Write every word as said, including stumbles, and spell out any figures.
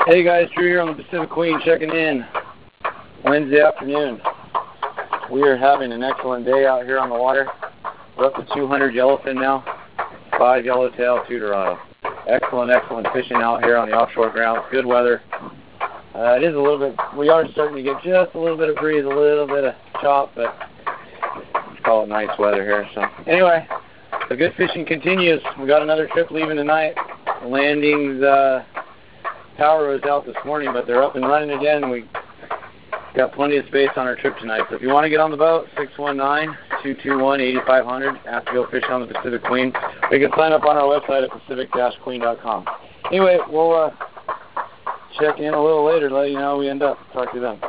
Hey guys, Drew here on the Pacific Queen checking in. Wednesday afternoon. We are having an excellent day out here on the water. We're up to two hundred yellowfin now, five yellowtail, two dorado. Excellent, excellent fishing out here on the offshore grounds. Good weather. Uh, it is a little bit, we are starting to get just a little bit of breeze, a little bit of chop, but let's call it nice weather here. So anyway, the good fishing continues. We got another trip leaving tonight. The landing's uh, power was out this morning, but they're up and running again. We got plenty of space on our trip tonight. So if you want to get on the boat, six one nine, two two one, eight five zero zero. Ask to go fishing on the Pacific Queen. We can sign up on our website at pacific dash queen dot com. Anyway, we'll uh, check in a little later, let you know how we end up. Talk to you then.